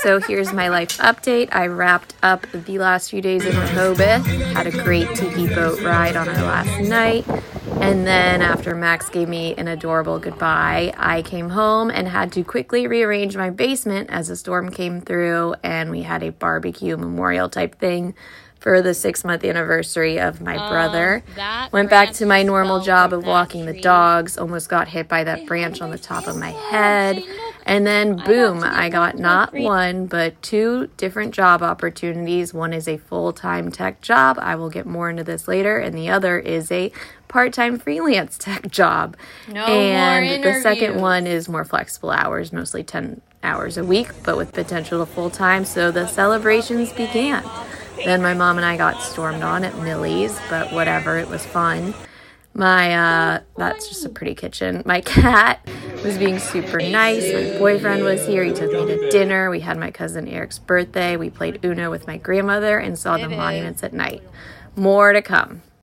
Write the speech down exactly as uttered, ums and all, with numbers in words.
So here's my life update. I wrapped up the last few days in Rehoboth, had a great tiki boat ride on our last night, and then after Max gave me an adorable goodbye, I came home and had to quickly rearrange my basement as a storm came through, and we had a barbecue memorial type thing for the six-month anniversary of my brother. Oh, Went back to my normal job of walking the dogs, almost got hit by that branch on the top of my head, and then boom, I got not one, but two different job opportunities. One is a full-time tech job. I will get more into this later, and the other is a part-time freelance tech job. No and more the second interviews. one is more flexible hours, mostly ten hours a week, but with potential to full-time, so the celebrations began. Then my mom and I got stormed on at Millie's, but whatever, it was fun. My, uh, that's just a pretty kitchen. My cat was being super nice. My boyfriend was here. He took me to dinner. We had my cousin Eric's birthday. We played Uno with my grandmother and saw the monuments at night. More to come.